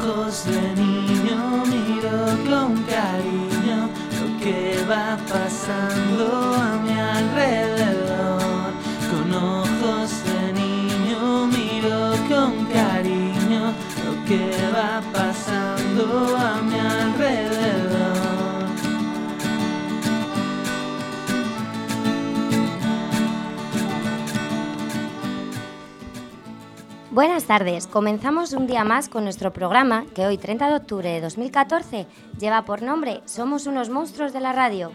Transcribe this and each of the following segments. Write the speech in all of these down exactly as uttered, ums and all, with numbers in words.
ojos de niño miro con cariño lo que va pasando a mi alrededor. Con ojos de niño miro con cariño lo que va pasando a mi alrededor. Buenas tardes, comenzamos un día más con nuestro programa que hoy, treinta de octubre de dos mil catorce, lleva por nombre Somos unos monstruos de la radio.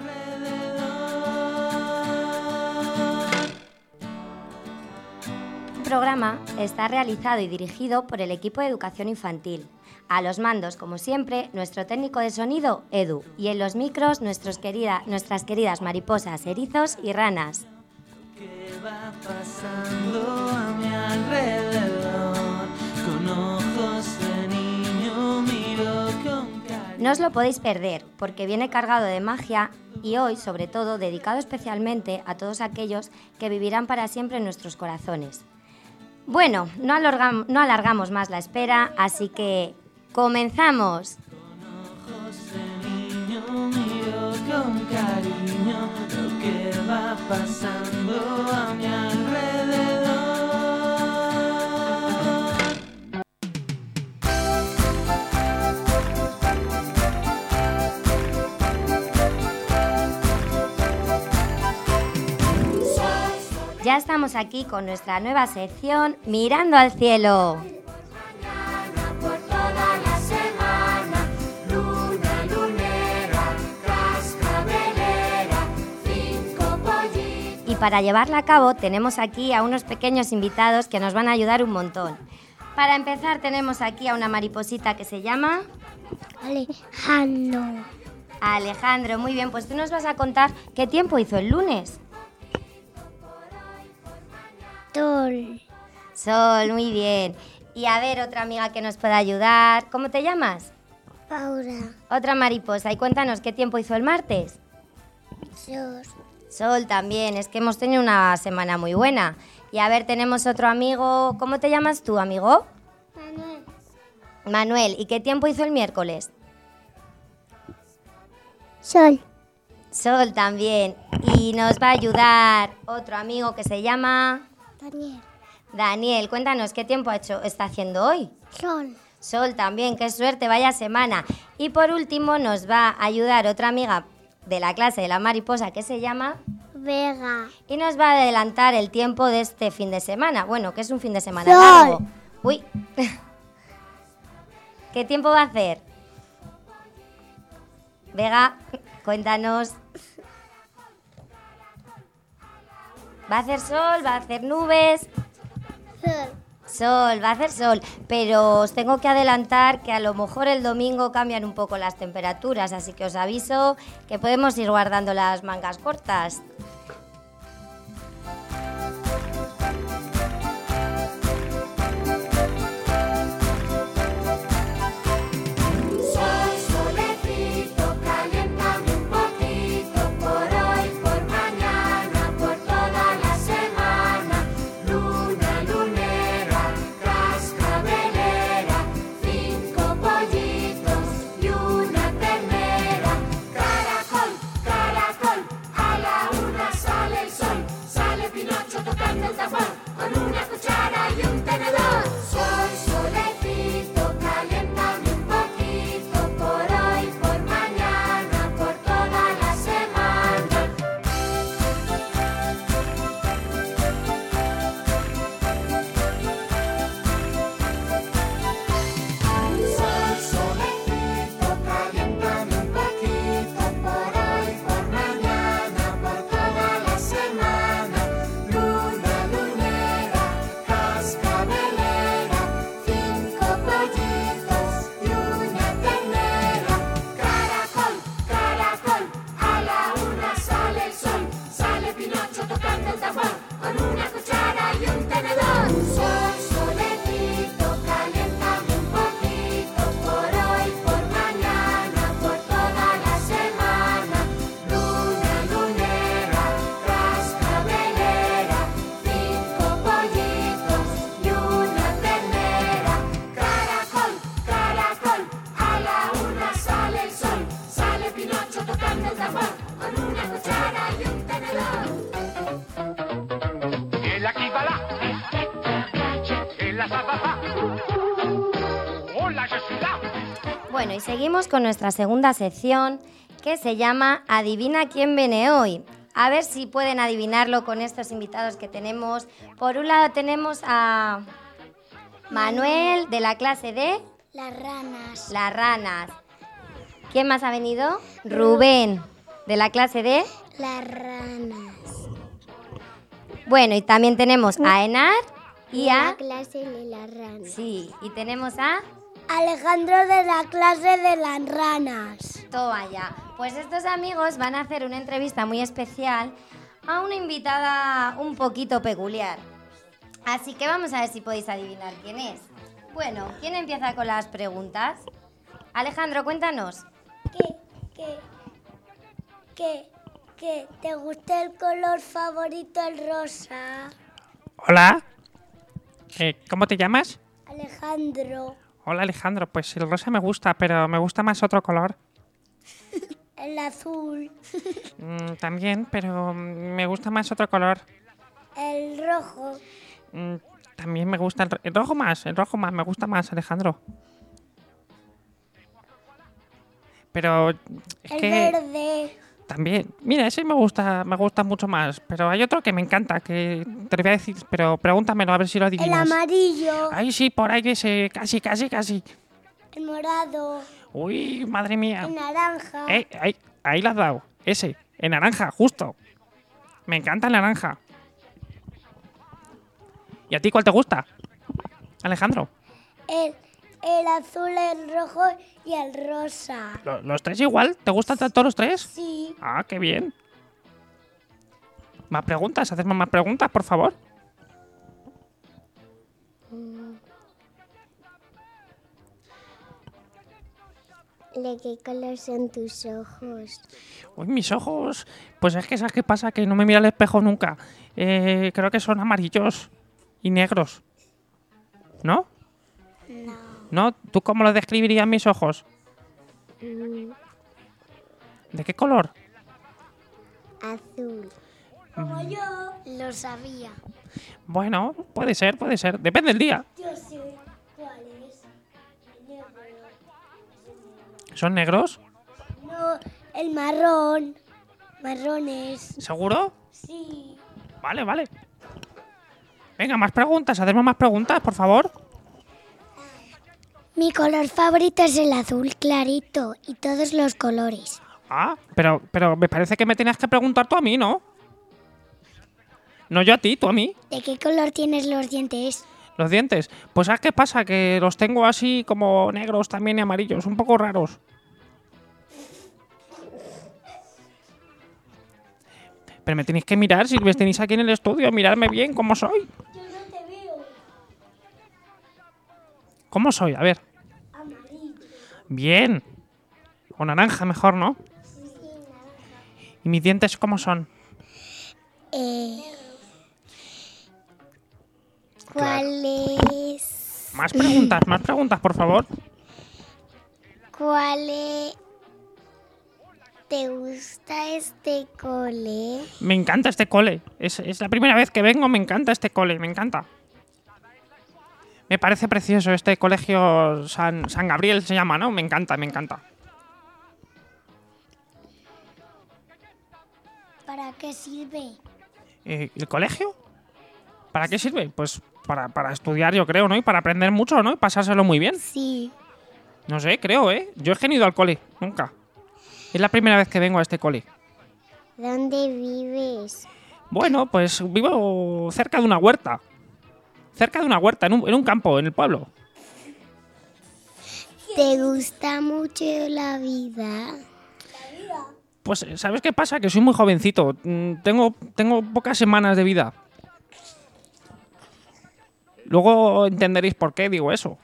El programa está realizado y dirigido por el equipo de educación infantil. A los mandos, como siempre, nuestro técnico de sonido, Edu, y en los micros nuestros querida, nuestras queridas mariposas, erizos y ranas. ¿Qué va pasando a mi alrededor? Con ojos de niño miro con cariño. No os lo podéis perder, porque viene cargado de magia y hoy, sobre todo, dedicado especialmente a todos aquellos que vivirán para siempre en nuestros corazones. Bueno, no alargamos, no alargamos más la espera, así que ¡comenzamos! Con ojos de niño miro con cariño lo que va pasando a mi alrededor. Ya estamos aquí con nuestra nueva sección Mirando al cielo. Por toda la semana, luna lunera, cascabelera, cinco pollitos. Y para llevarla a cabo tenemos aquí a unos pequeños invitados que nos van a ayudar un montón. Para empezar tenemos aquí a una mariposita que se llama Alejandro. Alejandro. Muy bien, pues tú nos vas a contar qué tiempo hizo el lunes. Sol. Sol, muy bien. Y a ver, otra amiga que nos pueda ayudar. ¿Cómo te llamas? Paula. Otra mariposa. Y cuéntanos qué tiempo hizo el martes. Sol. Sol también, es que hemos tenido una semana muy buena. Y a ver, tenemos otro amigo. ¿Cómo te llamas tú, amigo? Manuel. Manuel. ¿Y qué tiempo hizo el miércoles? Sol. Sol también. Y nos va a ayudar otro amigo que se llama Daniel. Daniel. Cuéntanos qué tiempo ha hecho, está haciendo hoy. Sol. Sol también, qué suerte, vaya semana. Y por último nos va a ayudar otra amiga de la clase de la mariposa que se llama Vega. y nos va a adelantar el tiempo de este fin de semana. Bueno, que es un fin de semana Sol. largo. Uy. ¿Qué tiempo va a hacer? Vega, cuéntanos. ¿Va a hacer sol? ¿Va a hacer nubes? Sol. Sol, va a hacer sol, pero os tengo que adelantar que a lo mejor el domingo cambian un poco las temperaturas, así que os aviso que podemos ir guardando las mangas cortas. Sol, solecito, caliéntame un poquito, por hoy, por mañana, por toda la semana. Luna lunera, cascabelera, cinco pollitos y una ternera. Caracol, caracol, a la una sale el sol, sale Pinocho tocando el tambor, con una cuchara y un tenedor. Sol, solecito, caliéntame un poquito, por hoy, por mañana, por toda la semana. Sol, solecito, caliéntame un poquito, por hoy, por mañana, por toda la semana. Luna lunera, cascabelera, cinco pollitos y una ternera. Caracol, caracol, a la una sale el sol, sale Pinocho tocando el tambor, con una cuchara y un tenedor. Sol, solecito, caliéntame un poquito, por hoy, por mañana, por toda la semana. Luna lunera, cascabelera, cinco pollitos y una ternera. Caracol, caracol. tocando el tambor, con una cuchara y un tenedor. El Akibala, el Azababa, hola Yeshua. Bueno, y seguimos con nuestra segunda sección, que se llama Adivina quién viene hoy. A ver si pueden adivinarlo con estos invitados que tenemos. Por un lado tenemos a Manuel, de la clase de Las ranas. Las Ranas. ¿Quién más ha venido? Rubén, de la clase de... Las ranas. Bueno, y también tenemos a Enar y La a... clase de las ranas. Sí, y tenemos a... Alejandro de la clase de las ranas. Toma ya. Pues estos amigos van a hacer una entrevista muy especial a una invitada un poquito peculiar. Así que vamos a ver si podéis adivinar quién es. Bueno, ¿quién empieza con las preguntas? Alejandro, cuéntanos. ¿Qué, qué, qué, qué? ¿Te gusta el color favorito, el rosa? Hola. Eh, ¿Cómo te llamas? Alejandro. Hola Alejandro, pues el rosa me gusta, pero me gusta más otro color. El azul. Mm, también, pero mm, me gusta más otro color. El rojo. Mm, también me gusta el, ro- el rojo más, el rojo más, me gusta más Alejandro. Pero es El que verde. también, mira, ese me gusta, me gusta mucho más, pero hay otro que me encanta, que te lo voy a decir, pero pregúntamelo a ver si lo El adivinas. amarillo. Ay, sí, por ahí ese, casi, casi, casi. El morado. Uy, madre mía. El naranja. Eh, ahí, ahí la has dado. Ese, el naranja, justo. Me encanta el naranja. ¿Y a ti cuál te gusta, Alejandro? El, el azul, el rojo y el rosa. ¿Lo- ¿Los tres igual? ¿Te gustan tanto los tres? Sí. Ah, qué bien. ¿Más preguntas? ¿Hacemos más preguntas, por favor? ¿De qué color son tus ojos? Uy, mis ojos. Pues es que, ¿sabes qué pasa? Que no me miro al espejo nunca. Eh, creo que son amarillos y negros. ¿No? No. ¿No? ¿Tú cómo lo describirías mis ojos? Mm, ¿De qué color? azul. Como yo. Lo sabía. Bueno, puede ser, puede ser. Depende del día. Yo sé cuál es. Negro. ¿Son negros? No, el marrón. Marrones. ¿Seguro? Sí. Vale, vale. Venga, más preguntas. Hacemos más preguntas, por favor. Mi color favorito es el azul clarito y todos los colores. Ah, pero, pero me parece que me tenías que preguntar tú a mí, ¿no? No yo a ti, tú a mí. ¿De qué color tienes los dientes? Los dientes. Pues ¿sabes qué pasa? Que los tengo así como negros también y amarillos. Un poco raros. Pero me tenéis que mirar si me tenéis aquí en el estudio. Miradme bien cómo soy. Yo no te veo. ¿Cómo soy? A ver. Amarillo. Bien. O naranja mejor, ¿no? ¿Y mis dientes cómo son? Eh, ¿Cuál es? Más preguntas, más preguntas, por favor. ¿Cuál es? ¿Te gusta este cole? Me encanta este cole. Es, es la primera vez que vengo, me encanta este cole, me encanta. Me parece precioso este colegio San, San Gabriel se llama, ¿no? Me encanta, me encanta. ¿Para qué sirve? Eh, ¿El colegio? ¿Para qué sirve? Pues para, para estudiar, yo creo, ¿no? Y para aprender mucho, ¿no? Y pasárselo muy bien. Sí. No sé, creo, ¿eh? Yo es que no he ido al cole, nunca. Es la primera vez que vengo a este cole. ¿Dónde vives? Bueno, pues vivo cerca de una huerta. Cerca de una huerta, en un, en un campo, en el pueblo. ¿Te gusta mucho la vida? Pues, ¿sabes qué pasa? Que soy muy jovencito. Mm, Tengo, tengo pocas semanas de vida. Luego entenderéis por qué digo eso.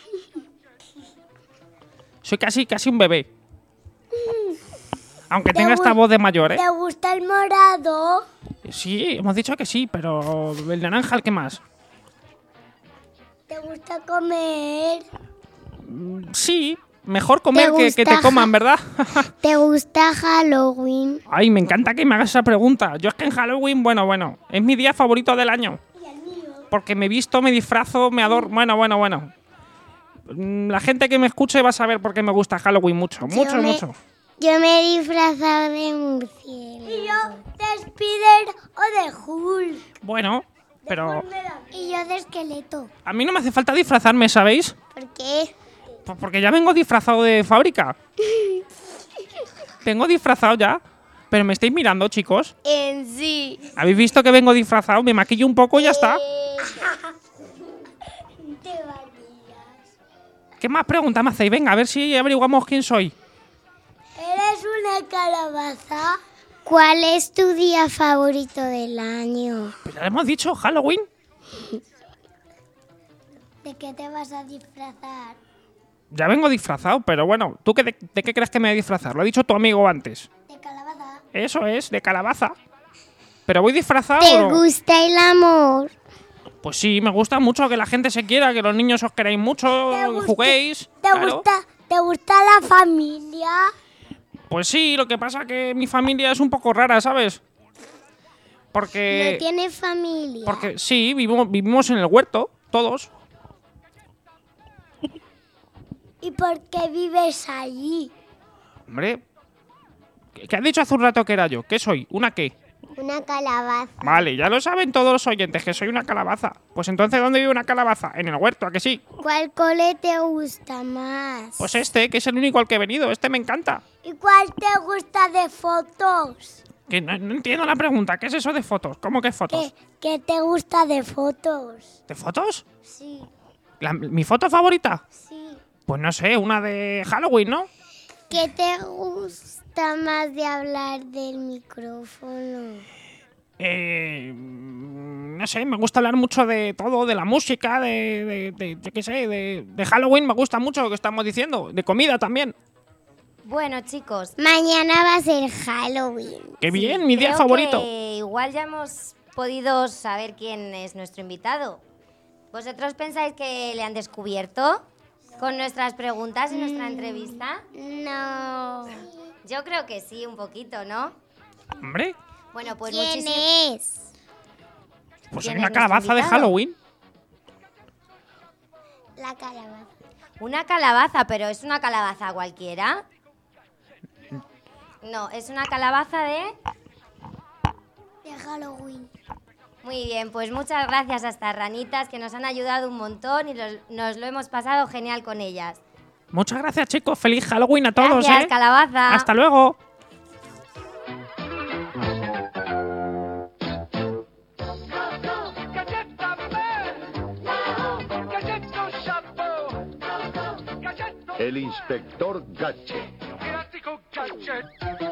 Soy casi, casi un bebé. Aunque tenga esta voz de mayor, ¿eh? ¿Te gusta el morado? Sí, hemos dicho que sí, pero el naranja, ¿el qué más? ¿Te gusta comer? Mm, Sí, Mejor comer que, que te gusta coman, ja- ¿verdad? ¿Te gusta Halloween? Ay, me encanta que me hagas esa pregunta. Yo es que en Halloween, bueno, bueno, es mi día favorito del año. Porque me visto, me disfrazo, me adoro. Bueno, bueno, bueno. Mm, La gente que me escuche va a saber por qué me gusta Halloween mucho, mucho, me- mucho. Yo me he disfrazado de murciélago. Y yo de Spider o de Hulk. Bueno, pero Y yo de esqueleto. a mí no me hace falta disfrazarme, ¿sabéis? ¿Por qué? Pues porque ya vengo disfrazado de fábrica. Vengo disfrazado ya. Pero me estáis mirando, chicos. En sí. ¿Habéis visto que vengo disfrazado? Me maquillo un poco y ya está. Te varías. ¿Qué más preguntas me hacéis? Venga, a ver si averiguamos quién soy. ¿Eres una calabaza? ¿Cuál es tu día favorito del año? Pues ya le hemos dicho, Halloween. ¿De qué te vas a disfrazar? Ya vengo disfrazado, pero bueno, ¿tú qué de, de qué crees que me voy a disfrazar? Lo ha dicho tu amigo antes. De calabaza. Eso es, de calabaza. ¿Pero voy disfrazado ¿Te o no? gusta el amor? Pues sí, me gusta mucho que la gente se quiera, que los niños os queréis mucho, ¿Te gusta- juguéis. ¿Te claro. gusta, ¿Te gusta la familia? Pues sí, lo que pasa que mi familia es un poco rara, ¿sabes? Porque... ¿No tienes familia? Porque sí, vivimos, vivimos en el huerto, todos. ¿Y por qué vives allí? Hombre, ¿qué qué has dicho hace un rato que era yo? ¿Qué soy? ¿Una qué? Una calabaza. Vale, ya lo saben todos los oyentes, que soy una calabaza. Pues entonces, ¿dónde vive una calabaza? En el huerto, ¿a que sí? ¿Cuál cole te gusta más? Pues este, que es el único al que he venido. Este me encanta. ¿Y cuál te gusta de fotos? Que no, no entiendo la pregunta. ¿Qué es eso de fotos? ¿Cómo que fotos? ¿Qué, qué te gusta de fotos? ¿De fotos? Sí, La- ¿Mi foto favorita? sí. Pues no sé, una de Halloween, ¿no? ¿Qué te gusta más de hablar del micrófono? Eh, mm, no sé, me gusta hablar mucho de todo, de la música, de, de, de- yo qué sé, de, de Halloween me gusta mucho lo que estamos diciendo, de comida también. Bueno, chicos. Mañana va a ser Halloween. ¡Qué bien, mi día creo favorito! que igual ya hemos podido saber quién es nuestro invitado. ¿Vosotros pensáis que le han descubierto con nuestras preguntas y nuestra entrevista? No. Yo creo que sí, un poquito, ¿no? Hombre, Bueno, pues ¿Quién muchísimas es? pues ¿Quién hay una es nuestro calabaza de invitado? Halloween. La calabaza. Una calabaza, pero ¿es una calabaza cualquiera? No, es una calabaza de... De Halloween. Muy bien, pues muchas gracias a estas ranitas que nos han ayudado un montón y los- nos lo hemos pasado genial con ellas. Muchas gracias, chicos. Feliz Halloween a todos, Gracias, ¿eh? calabaza. Hasta luego. Galletta Bell, Galletto Chapeau, Galletto El inspector Gadget. Piratico Gadget.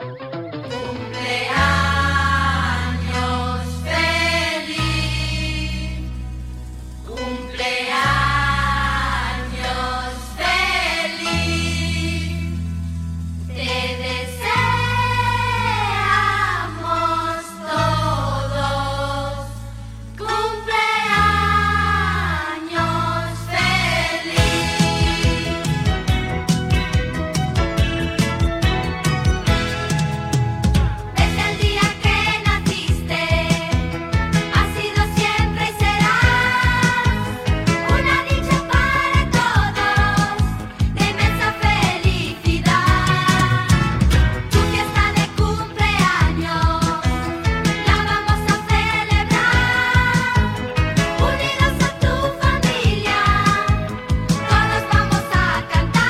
Desde el día que naciste, has sido siempre y serás una dicha para todos, de inmensa felicidad. Tu fiesta de cumpleaños la vamos a celebrar, unidos a tu familia, todos vamos a cantar.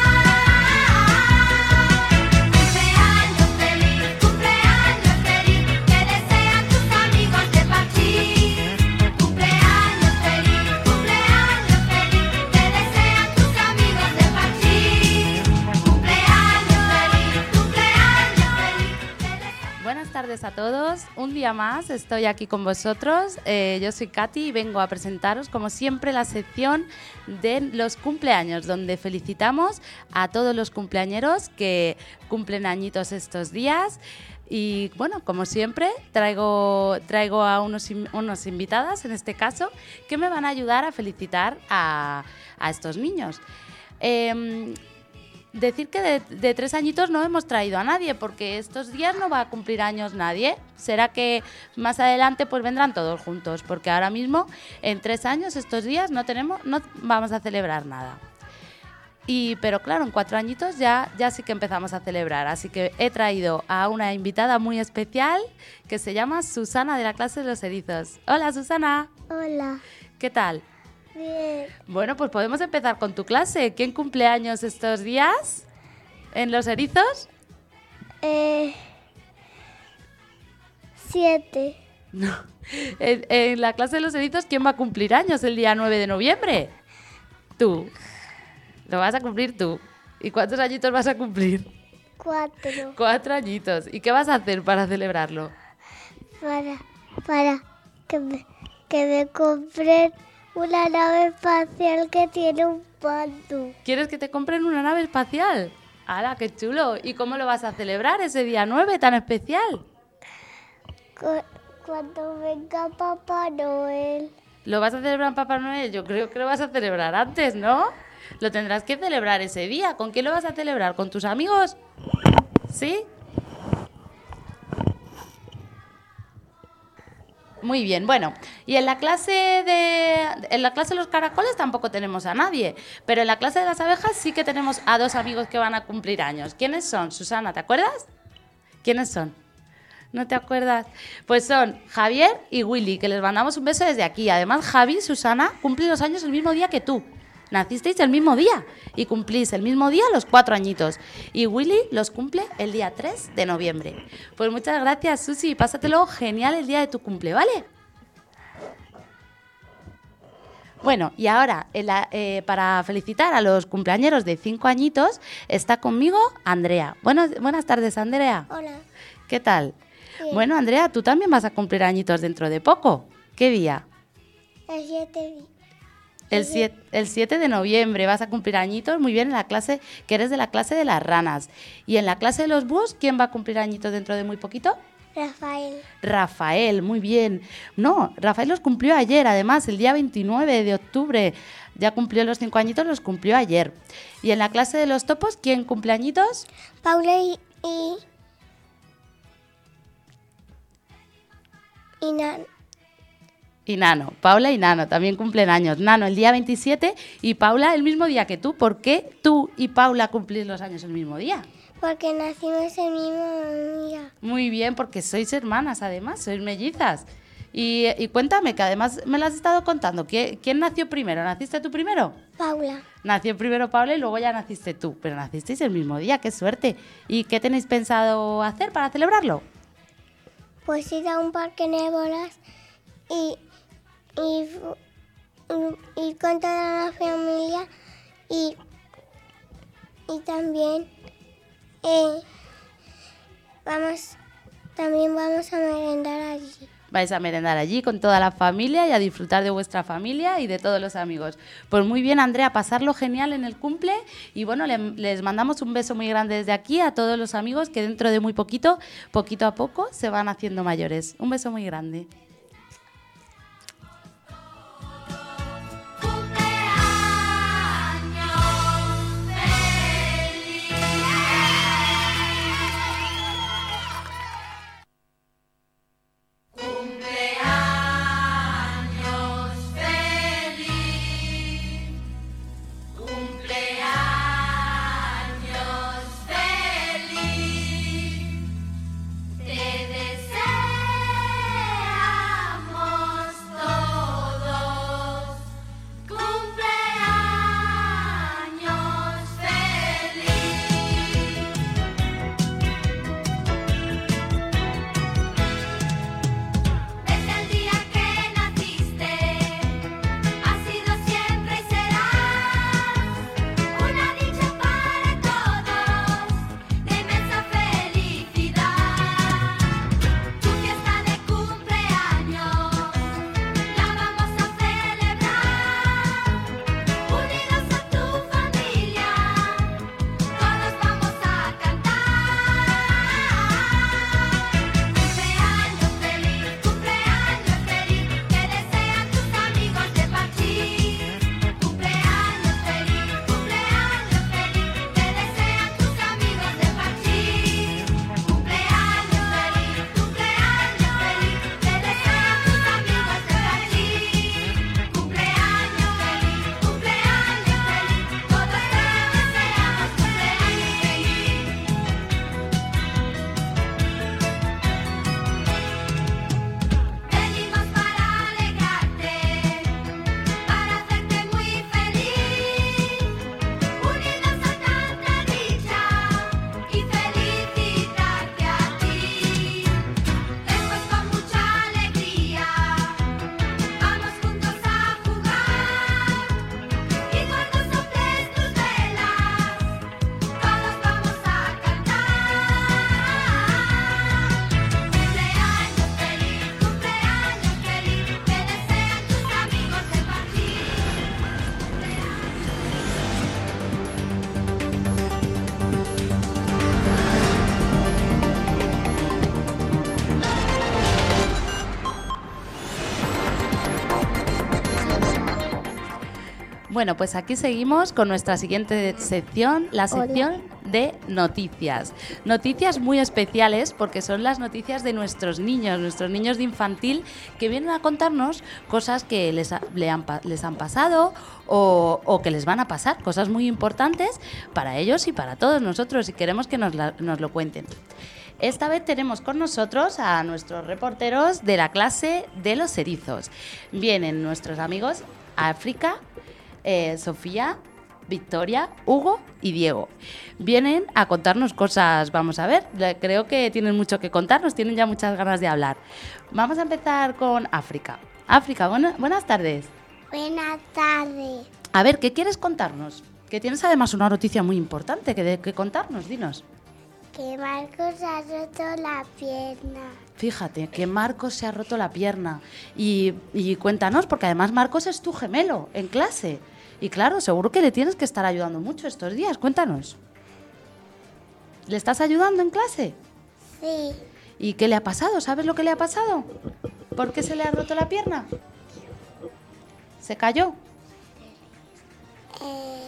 Cumpleaños feliz, cumpleaños feliz, que desean tus amigos de partir. Cumpleaños feliz, cumpleaños feliz, que desean tus amigos de partir. Cumpleaños feliz, cumpleaños feliz, que desean... Buenas tardes a todos. Un día más estoy aquí con vosotros. Eh, yo soy Katy y vengo a presentaros, como siempre, la sección de los cumpleaños, donde felicitamos a todos los cumpleañeros que cumplen añitos estos días. Y bueno, como siempre, traigo, traigo a unos, in- unos invitadas, en este caso, que me van a ayudar a felicitar a, a estos niños. Em, decir que de, de tres añitos no hemos traído a nadie, porque estos días no va a cumplir años nadie. Será que más adelante pues vendrán todos juntos, porque ahora mismo en tres años estos días no tenemos, no vamos a celebrar nada. Y, pero claro, en cuatro añitos ya, ya sí que empezamos a celebrar. Así que he traído a una invitada muy especial que se llama Susana, de la clase de los erizos. Hola, Susana. Hola. ¿Qué tal? Bien. Bueno, pues podemos empezar con tu clase. ¿Quién cumple años estos días en los erizos? Eh, siete. No. En, en la clase de los erizos, ¿quién va a cumplir años el día nueve de noviembre? Tú. Lo vas a cumplir tú. ¿Y cuántos añitos vas a cumplir? Cuatro. Cuatro añitos. ¿Y qué vas a hacer para celebrarlo? Para, para que me, que me compren una nave espacial que tiene un mando. ¿Quieres que te compren una nave espacial? ¡Hala, qué chulo! ¿Y cómo lo vas a celebrar ese día nueve tan especial? Cu- Cuando venga Papá Noel. ¿Lo vas a celebrar en Papá Noel? Yo creo que lo vas a celebrar antes, ¿no? Lo tendrás que celebrar ese día. ¿Con quién lo vas a celebrar? ¿Con tus amigos? ¿Sí? Muy bien, bueno, y en la clase de en la clase de los caracoles tampoco tenemos a nadie, pero en la clase de las abejas sí que tenemos a dos amigos que van a cumplir años. ¿Quiénes son? Susana, ¿te acuerdas? ¿Quiénes son? ¿No te acuerdas? Pues son Javier y Willy, que les mandamos un beso desde aquí. Además, Javi, Susana, cumple los años el mismo día que tú. Nacisteis el mismo día y cumplís el mismo día los cuatro añitos. Y Willy los cumple el día tres de noviembre. Pues muchas gracias, Susi. Pásatelo genial el día de tu cumple, ¿vale? Bueno, y ahora, en la, eh, para felicitar a los cumpleañeros de cinco añitos, está conmigo Andrea. Buenos, buenas tardes, Andrea. Hola. ¿Qué tal? Bien. Bueno, Andrea, tú también vas a cumplir añitos dentro de poco. ¿Qué día? El siete. El siete, el siete de noviembre vas a cumplir añitos, muy bien, en la clase, que eres de la clase de las ranas. Y en la clase de los búhos, ¿quién va a cumplir añitos dentro de muy poquito? Rafael. Rafael, muy bien. No, Rafael los cumplió ayer, además, el día veintinueve de octubre. Ya cumplió los cinco añitos, los cumplió ayer. Y en la clase de los topos, ¿quién cumple añitos? Paula y... y... y Nan. Y Nano, Paula y Nano también cumplen años. Nano el día veintisiete y Paula el mismo día que tú. ¿Por qué tú y Paula cumplís los años el mismo día? Porque nacimos el mismo día. Muy bien, porque sois hermanas además, sois mellizas. Y, y cuéntame, que además me lo has estado contando. ¿Quién, ¿Quién nació primero? ¿Naciste tú primero? Paula. Nació primero Paula y luego ya naciste tú. Pero nacisteis el mismo día, qué suerte. ¿Y qué tenéis pensado hacer para celebrarlo? Pues ir a un parque de bolas y... Y, y ir con toda la familia y, y también eh, vamos también vamos a merendar allí. Vais a merendar allí con toda la familia y a disfrutar de vuestra familia y de todos los amigos. Pues muy bien, Andrea, pasarlo genial en el cumple y bueno, le, les mandamos un beso muy grande desde aquí a todos los amigos que dentro de muy poquito, poquito a poco, se van haciendo mayores. Un beso muy grande. Te desea Bueno, pues aquí seguimos con nuestra siguiente sección, la sección de noticias. Noticias muy especiales porque son las noticias de nuestros niños, nuestros niños de infantil, que vienen a contarnos cosas que les, ha- le han, pa- les han pasado o, o que les van a pasar, cosas muy importantes para ellos y para todos nosotros, y queremos que nos, la- nos lo cuenten. Esta vez tenemos con nosotros a nuestros reporteros de la clase de los erizos. Vienen nuestros amigos África, eh, Sofía, Victoria, Hugo y Diego. Vienen a contarnos cosas, vamos a ver, le- creo que tienen mucho que contarnos, tienen ya muchas ganas de hablar. Vamos a empezar con África. África, buena- buenas tardes. Buenas tardes. A ver, ¿qué quieres contarnos? Que tienes además una noticia muy importante que, de- que contarnos, dinos. Que Marcos ha roto la pierna. Fíjate, que Marcos se ha roto la pierna. Y, y cuéntanos, porque además Marcos es tu gemelo en clase. Y claro, seguro que le tienes que estar ayudando mucho estos días. Cuéntanos. ¿Le estás ayudando en clase? Sí. ¿Y qué le ha pasado? ¿Sabes lo que le ha pasado? ¿Por qué se le ha roto la pierna? ¿Se cayó? Eh,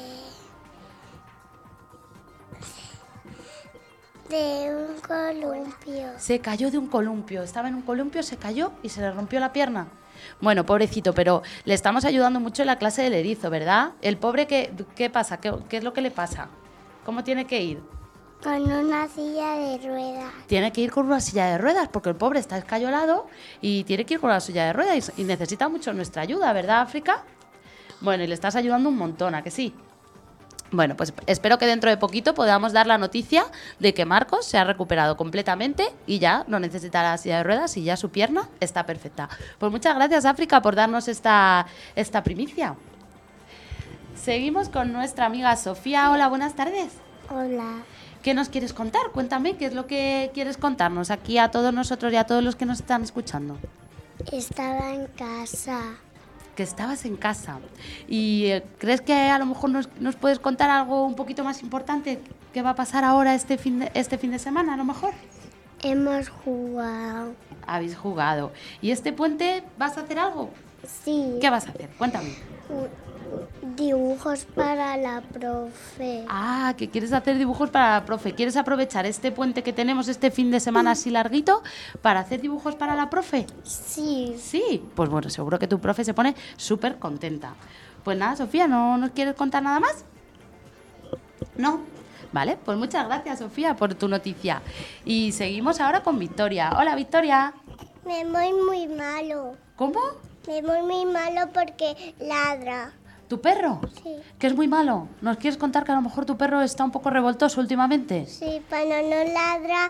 de un columpio. Se cayó de un columpio. Estaba en un columpio, se cayó y se le rompió la pierna. Bueno, pobrecito, pero le estamos ayudando mucho en la clase del erizo, ¿verdad? El pobre, ¿qué, qué pasa? ¿Qué, qué es lo que le pasa? ¿Cómo tiene que ir? Con una silla de ruedas. Tiene que ir con una silla de ruedas, porque el pobre está escayolado y tiene que ir con la silla de ruedas y, y necesita mucho nuestra ayuda, ¿verdad, África? Bueno, y le estás ayudando un montón, ¿a que sí? Bueno, pues espero que dentro de poquito podamos dar la noticia de que Marcos se ha recuperado completamente y ya no necesita la silla de ruedas y ya su pierna está perfecta. Pues muchas gracias, África, por darnos esta, esta primicia. Seguimos con nuestra amiga Sofía. Hola, buenas tardes. Hola. ¿Qué nos quieres contar? Cuéntame, ¿qué es lo que quieres contarnos aquí a todos nosotros y a todos los que nos están escuchando? Estaba en casa. Que estabas en casa. ¿Y eh, crees que a lo mejor nos, nos puedes contar algo un poquito más importante que va a pasar ahora este fin de, este fin de semana, a lo mejor? Hemos jugado. Habéis jugado. ¿Y este puente vas a hacer algo? Sí. ¿Qué vas a hacer? Cuéntame. Dibujos para la profe. Ah, que quieres hacer dibujos para la profe. ¿Quieres aprovechar este puente que tenemos este fin de semana así larguito para hacer dibujos para la profe? Sí. Sí, pues bueno, seguro que tu profe se pone súper contenta. Pues nada, Sofía, ¿no nos quieres contar nada más? ¿No? Vale, pues muchas gracias, Sofía, por tu noticia. Y seguimos ahora con Victoria. Hola, Victoria. Me voy muy malo. ¿Cómo? Me voy muy malo porque ladra. ¿Tu perro? Sí. Que es muy malo. ¿Nos quieres contar que a lo mejor tu perro está un poco revoltoso últimamente? Sí, cuando no ladra,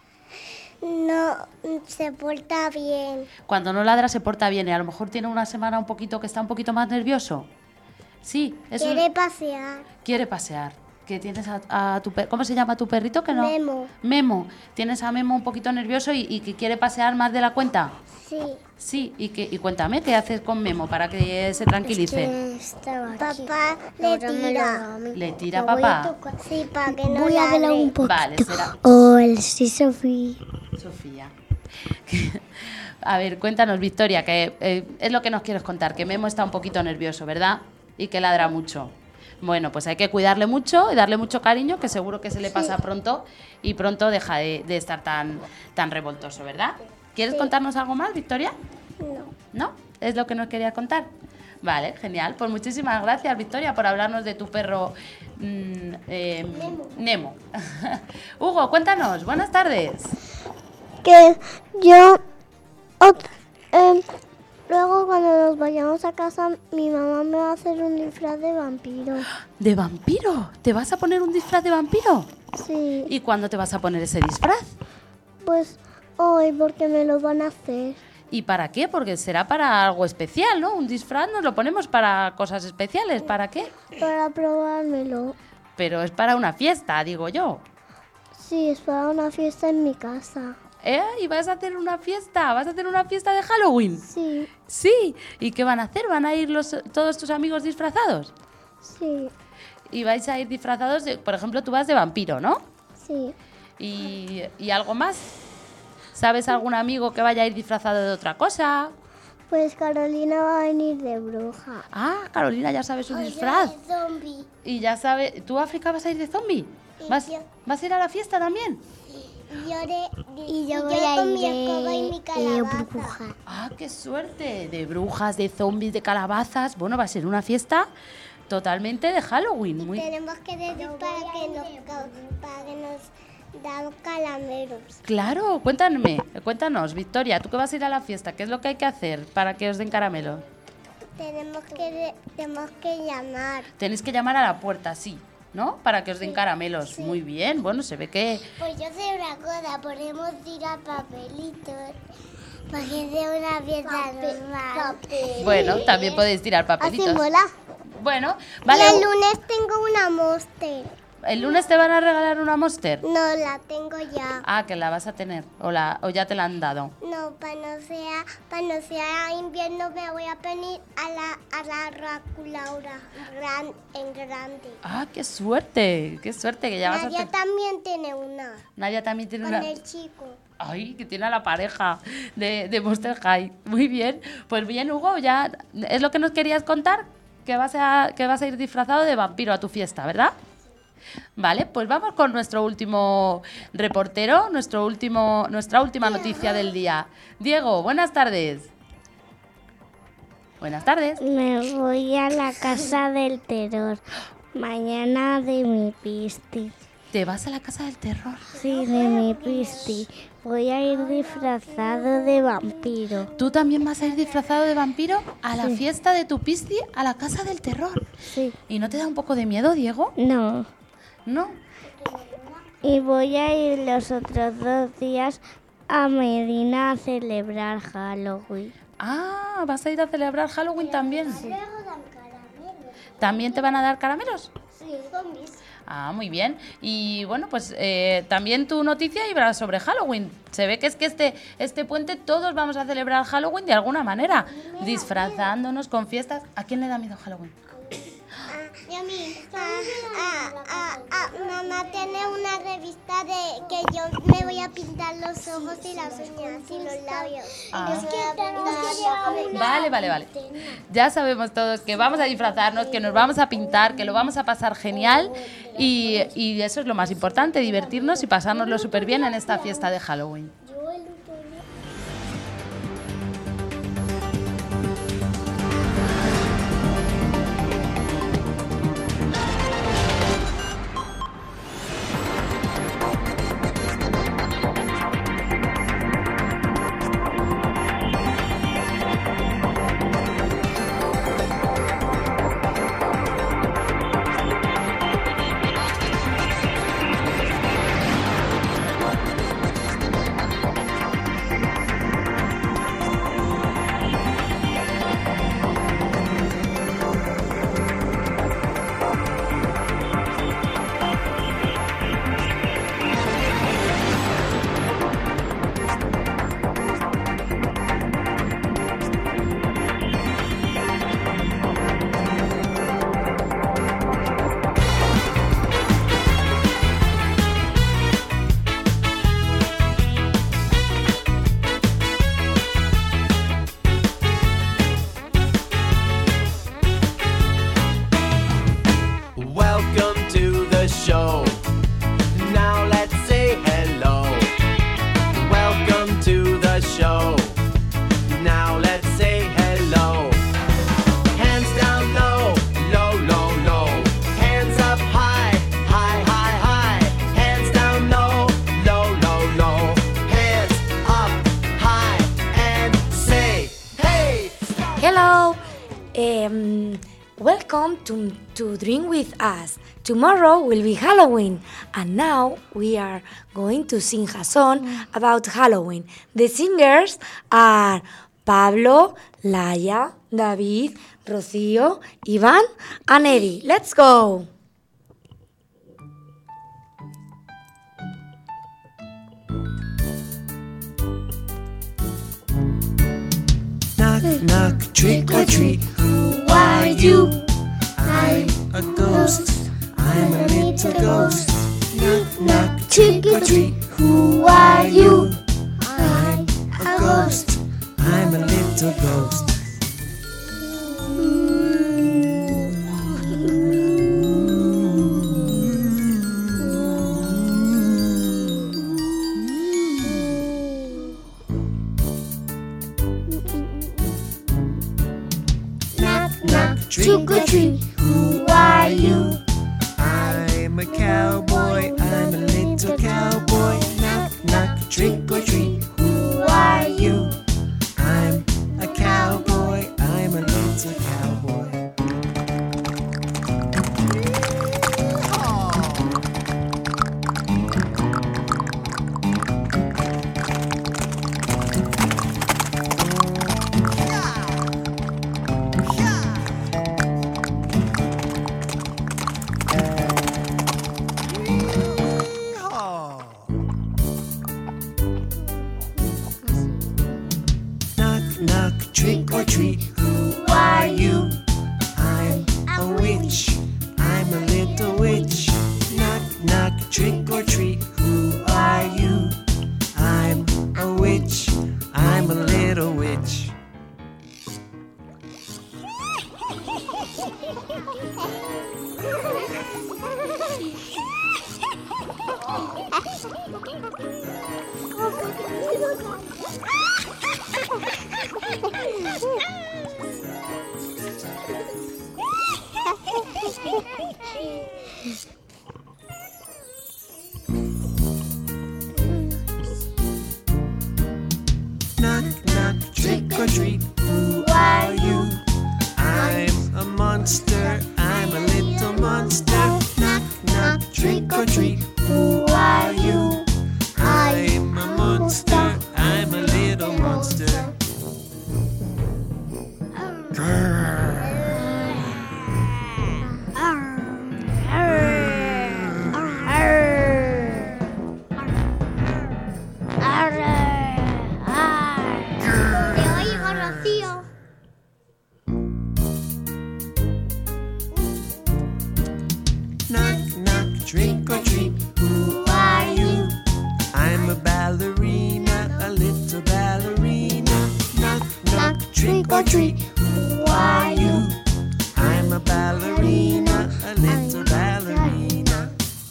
no se porta bien. Cuando no ladra se porta bien y a lo mejor tiene una semana un poquito que está un poquito más nervioso. Sí, eso Quiere pasear. quiere pasear. Que tienes a, a tu per- ¿Cómo se llama tu perrito? Que no. Memo. Memo. Tienes a Memo un poquito nervioso y, y que quiere pasear más de la cuenta. Sí. Sí, y, que, y cuéntame, ¿qué haces con Memo para que se tranquilice? Papá le tira. ¿Le tira papá? Sí, para que no Voy a hablar ladre. un poquito. Vale, será Hola, sí, Sofía. Sofía. A ver, cuéntanos, Victoria, que eh, es lo que nos quieres contar, que Memo está un poquito nervioso, ¿verdad? Y que ladra mucho. Bueno, pues hay que cuidarle mucho y darle mucho cariño, que seguro que se le pasa pronto y pronto deja de, de estar tan, tan revoltoso, ¿verdad? ¿Quieres Sí. contarnos algo más, Victoria? No. ¿No? ¿Es lo que nos quería contar? Vale, genial. Pues muchísimas gracias, Victoria, por hablarnos de tu perro mm, eh, Nemo. Nemo. Hugo, cuéntanos. Buenas tardes. Que yo... ot- em, luego cuando nos vayamos a casa, mi mamá me va a hacer un disfraz de vampiro. ¿De vampiro? ¿Te vas a poner un disfraz de vampiro? Sí. ¿Y cuándo te vas a poner ese disfraz? Pues hoy, porque me lo van a hacer. ¿Y para qué? Porque será para algo especial, ¿no? Un disfraz nos lo ponemos para cosas especiales. ¿Para qué? Para probármelo. Pero es para una fiesta, digo yo. Sí, es para una fiesta en mi casa. ¿Eh? ¿Y vas a hacer una fiesta? ¿Vas a hacer una fiesta de Halloween? Sí, Sí. ¿Y qué van a hacer? ¿Van a ir los, todos tus amigos disfrazados? sí, Y vais a ir disfrazados, de, por ejemplo, tú vas de vampiro, ¿no? sí. ¿Y, y algo más? ¿Sabes algún amigo que vaya a ir disfrazado de otra cosa? Pues Carolina va a venir de bruja. Ah, Carolina ya sabe su disfraz. De zombie. Y ya sabe... ¿Tú, África, vas a ir de zombie? Y ¿Vas, yo- ¿Vas a ir a la fiesta también? Y yo, de, Y yo y voy a con ir mi escoba y mi de, de calabaza. bruja. ¡Ah, qué suerte! De brujas, de zombies, de calabazas. Bueno, va a ser una fiesta totalmente de Halloween. Muy... Tenemos que decir para que nos, ca- para que nos dan calameros. Claro, cuéntame, cuéntanos, Victoria, ¿tú que vas a ir a la fiesta? ¿Qué es lo que hay que hacer para que os den caramelo? Tenemos que, de- tenemos que llamar. Tenéis que llamar a la puerta, sí, ¿no? Para que os den caramelos. Muy bien, bueno, se ve que... Pues yo sé una cosa, podemos tirar papelitos para que sea una fiesta normal. Bueno, también podéis tirar Así papelitos. mola. Bueno, Y vale. el lunes tengo una Monster. ¿El lunes te van a regalar una Monster? No, la tengo ya. Ah, que la vas a tener, o, la, o ya te la han dado. No, para no sea, para no sea invierno me voy a venir a la, a la Raculaura gran, en grande. Ah, qué suerte, qué suerte que ya vas a Nadia tener... también tiene una, Nadia también tiene con una... el chico. Ay, que tiene a la pareja de, de Monster High. Muy bien. Pues bien, Hugo, ya es lo que nos querías contar, que vas a, que vas a ir disfrazado de vampiro a tu fiesta, ¿verdad? Vale, pues vamos con nuestro último reportero, nuestro último, nuestra última noticia del día. Diego, buenas tardes. Buenas tardes. Me voy a la casa del terror. Mañana de mi pisti. ¿Te vas a la casa del terror? Sí, de mi pisti. Voy a ir disfrazado de vampiro. ¿Tú también vas a ir disfrazado de vampiro a la fiesta de tu pisti, a la casa del terror? Sí. ¿Y no te da un poco de miedo, Diego? No. No. Y voy a ir los otros dos días a Medina a celebrar Halloween. Ah, ¿vas a ir a celebrar Halloween también? ¿También te van a dar caramelos? Sí, zombies. Ah, muy bien. Y bueno, pues eh, también tu noticia iba sobre Halloween. Se ve que es que este, este puente todos vamos a celebrar Halloween de alguna manera, disfrazándonos con fiestas. ¿A quién le da miedo Halloween? Y a mí, ah, ah, ah, ah, mamá tiene una revista de que yo me voy a pintar los ojos y las uñas y los labios. Ah. Es que tenemos que llevar una Vale, vale, vale. Ya sabemos todos que vamos a disfrazarnos, que nos vamos a pintar, que lo vamos a pasar genial y, y eso es lo más importante, divertirnos y pasárnoslo súper bien en esta fiesta de Halloween. Welcome to the show. Now let's say hello. Welcome to the show. Now let's say hello. Hands down low, low, low, low. Hands up high, high, high, high. Hands down low, low, low, low. Hands up high and say hey. Hello, um, welcome to, to Drink With Us. Tomorrow will be Halloween, and now we are going to sing a song about Halloween. The singers are Pablo, Laia, David, Rocío, Iván, and Eddie. Let's go! Knock, knock, trick or treat. Who are you? I'm a ghost. I'm a little ghost. Knock, knock, trick or treat. Who are you? I'm a ghost. I'm a little ghost. trick or treat. Who are you? I'm a cowboy, I'm a little cowboy. Knock, knock, trick or treat. Who are you? I'm a cowboy, I'm a little cowboy. Trick or treat, who are you? I'm a witch, I'm a little witch. Knock, knock, trick or treat, who are you? I'm a witch, I'm a little witch. Knock, knock, trick or treat, who are you? I'm a monster, I'm a little monster. Knock, knock, trick or treat, who are you? I'm a monster, I'm a little monster. Trick or treat, who are you? I'm a ballerina, a little ballerina. Knock, knock, trick or treat, who are you? I'm a ballerina, a little ballerina.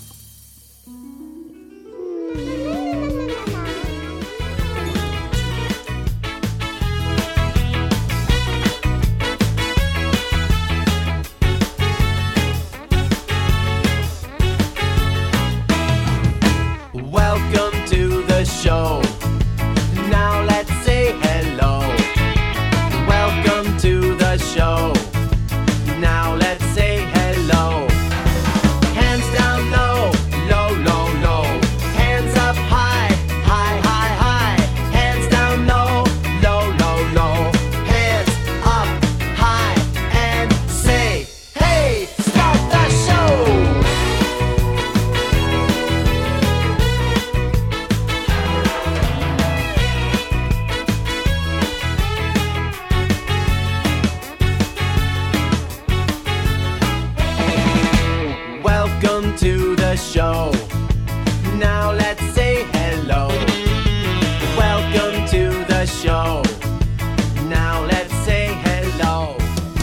Welcome to the show. Now let's say hello. Welcome to the show. Now let's say hello. Hands down low, low, low, low. Hands up high, high, high, high. Hands down low, low, low, low. Hands up high and say, hey, start the show. Welcome to the show. Now let's say hello. Welcome to the show. Now let's say hello.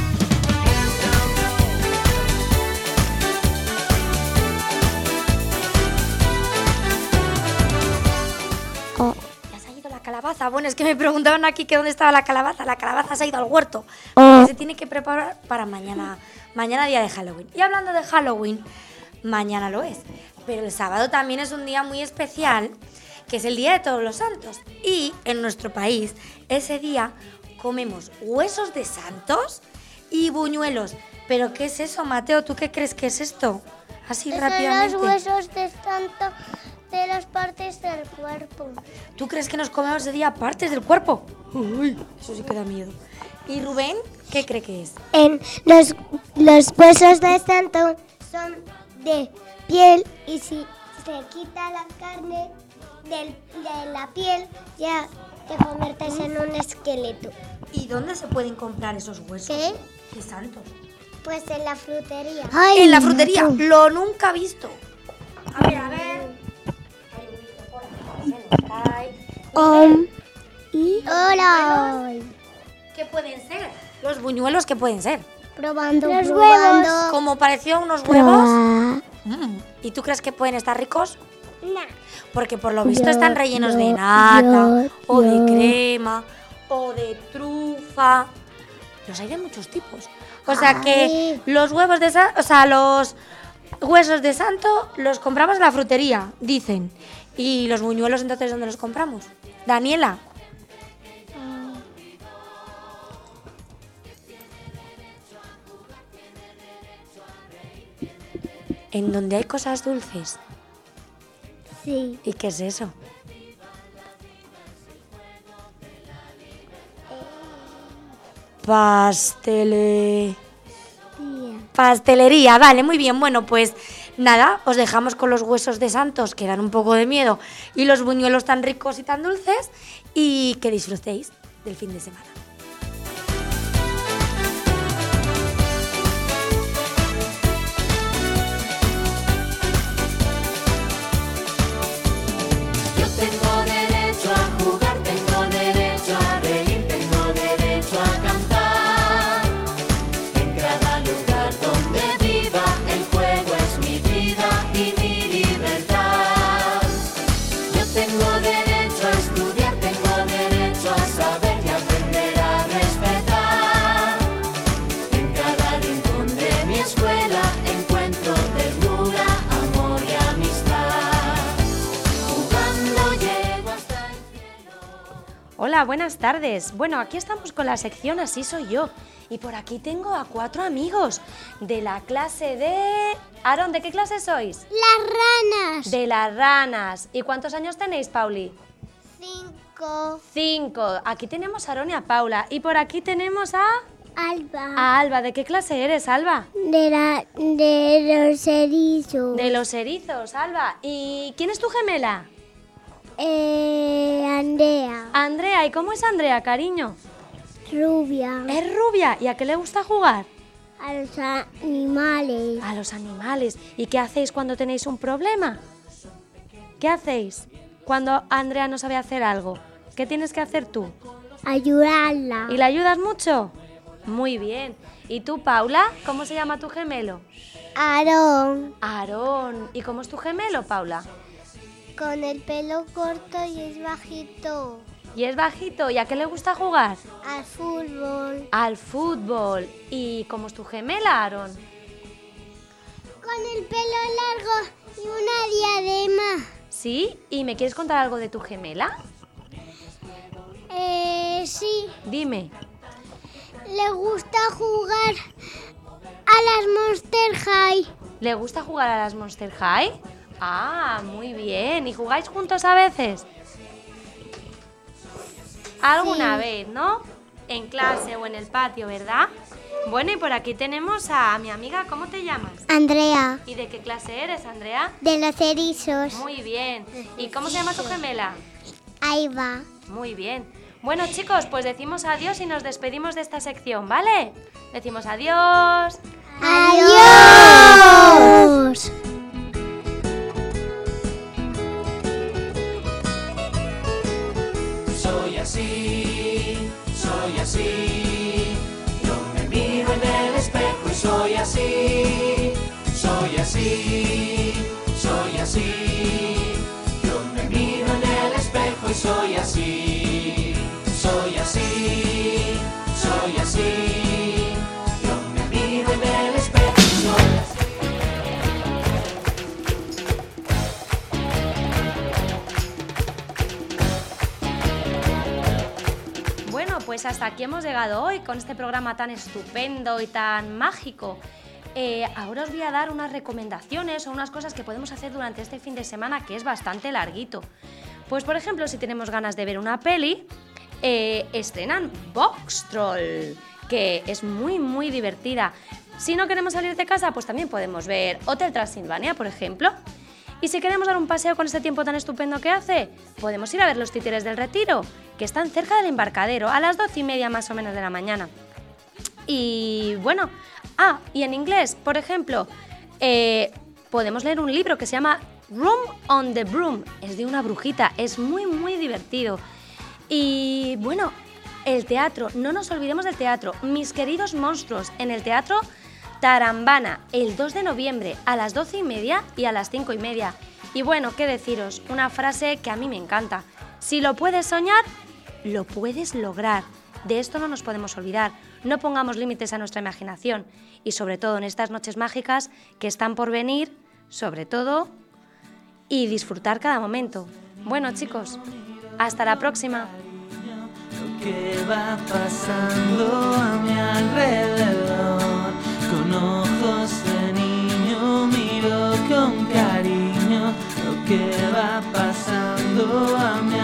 Oh. ¿Ya se ha ido la calabaza? Bueno, es que me preguntaban aquí que dónde estaba la calabaza. La calabaza se ha ido al huerto. Oh. Porque se tiene que preparar para mañana, mañana día de Halloween. Y hablando de Halloween, mañana lo es. Pero el sábado también es un día muy especial, que es el Día de Todos los Santos. Y en nuestro país, ese día comemos huesos de santos y buñuelos. ¿Pero qué es eso, Mateo? ¿Tú qué crees que es esto? Así Esos rápidamente. son los huesos de santo de las partes del cuerpo. ¿Tú crees que nos comemos ese día partes del cuerpo? Uy, eso sí que da miedo. ¿Y Rubén qué cree que es? En los, los huesos de santo son de piel y si se quita la carne del, de la piel ya te conviertes en un esqueleto. ¿Y dónde se pueden comprar esos huesos? ¿Qué? ¿Qué santos? Pues en la frutería. En la frutería, lo nunca he visto. A ver, a ver. Um, y hola. ¿Qué pueden ser? Los buñuelos, ¿qué pueden ser? Probando los probando. huevos. ¿Como pareció a unos huevos? Mm. ¿Y tú crees que pueden estar ricos? No. Porque por lo visto Yo, están rellenos yo, de nata, yo, o de yo. crema, o de trufa. Los hay de muchos tipos. O sea que los huevos de santo, o sea, los huesos de santo los compramos en la frutería, dicen. ¿Y los buñuelos entonces dónde los compramos? Daniela. ¿En donde hay cosas dulces? Sí. ¿Y qué es eso? Pastele... Pastelería, vale, muy bien. Bueno, pues nada, os dejamos con los huesos de santos que dan un poco de miedo y los buñuelos tan ricos y tan dulces y que disfrutéis del fin de semana. Yo tengo derecho a jugar, tengo derecho a reír, tengo derecho a cantar. En cada lugar donde viva, el juego es mi vida y mi libertad. Yo tengo derecho a estudiar, tengo derecho a saber y aprender a respetar. En cada rincón de mi escuela encuentro ternura, amor y amistad. Jugando llego hasta el cielo. Hola, buenas tardes. Bueno, aquí estamos con la sección Así soy yo. Y por aquí tengo a cuatro amigos de la clase de... Aarón, ¿de qué clase sois? Las ranas. De las ranas. ¿Y cuántos años tenéis, Pauli? Cinco. Cinco. Aquí tenemos a Aarón y a Paula. Y por aquí tenemos a... Alba. A Alba. ¿De qué clase eres, Alba? De, la, de los erizos. De los erizos, Alba. ¿Y quién es tu gemela? Eh, Andrea. Andrea. ¿Y cómo es Andrea, cariño? Rubia. Es rubia. ¿Y a qué le gusta jugar? A los animales. A los animales. ¿Y qué hacéis cuando tenéis un problema? ¿Qué hacéis cuando Andrea no sabe hacer algo? ¿Qué tienes que hacer tú? Ayudarla. ¿Y la ayudas mucho? Muy bien. ¿Y tú, Paula? ¿Cómo se llama tu gemelo? Aarón. Aarón. ¿Y cómo es tu gemelo, Paula? Con el pelo corto y es bajito. ¿Y es bajito? ¿Y a qué le gusta jugar? Al fútbol. Al fútbol. ¿Y cómo es tu gemela, Aarón? Con el pelo largo y una diadema. ¿Sí? ¿Y me quieres contar algo de tu gemela? Eh, sí. Dime. Le gusta jugar a las Monster High. ¿Le gusta jugar a las Monster High? Ah, muy bien. ¿Y jugáis juntos a veces? Alguna Sí. vez, ¿no? En clase o en el patio, ¿verdad? Bueno, y por aquí tenemos a mi amiga. ¿Cómo te llamas? Andrea. ¿Y de qué clase eres, Andrea? De los erizos. Muy bien. ¿Y cómo se llama tu gemela? Ahí va. Muy bien. Bueno, chicos, pues decimos adiós y nos despedimos de esta sección, ¿vale? Decimos adiós. ¡Adiós! Soy así, soy así. Yo me miro en el espejo y soy así. Soy así, soy así. Yo me miro en el espejo y soy así. Soy así, soy así. Yo me miro en el espejo y soy así. Bueno, pues hasta aquí hemos llegado hoy con este programa tan estupendo y tan mágico. Eh, ahora os voy a dar unas recomendaciones o unas cosas que podemos hacer durante este fin de semana que es bastante larguito. Pues por ejemplo, si tenemos ganas de ver una peli, eh, estrenan Box Troll, que es muy muy divertida. Si no queremos salir de casa, pues también podemos ver Hotel Transilvania, por ejemplo. Y si queremos dar un paseo con este tiempo tan estupendo que hace, podemos ir a ver los títeres del Retiro, que están cerca del embarcadero, a las doce y media más o menos de la mañana. Y bueno, ah, y en inglés, por ejemplo, eh, podemos leer un libro que se llama Room on the Broom. Es de una brujita, es muy muy divertido. Y bueno, el teatro, no nos olvidemos del teatro. Mis queridos monstruos, en el teatro Tarambana, el dos de noviembre a las doce y media y a las cinco y media. Y bueno, qué deciros, una frase que a mí me encanta. Si lo puedes soñar, lo puedes lograr. De esto no nos podemos olvidar. No pongamos límites a nuestra imaginación y sobre todo en estas noches mágicas que están por venir, sobre todo, y disfrutar cada momento. Bueno, chicos, hasta la próxima. Lo que va pasando a mi alrededor, con ojos de niño miro con cariño lo que va pasando a mi alrededor.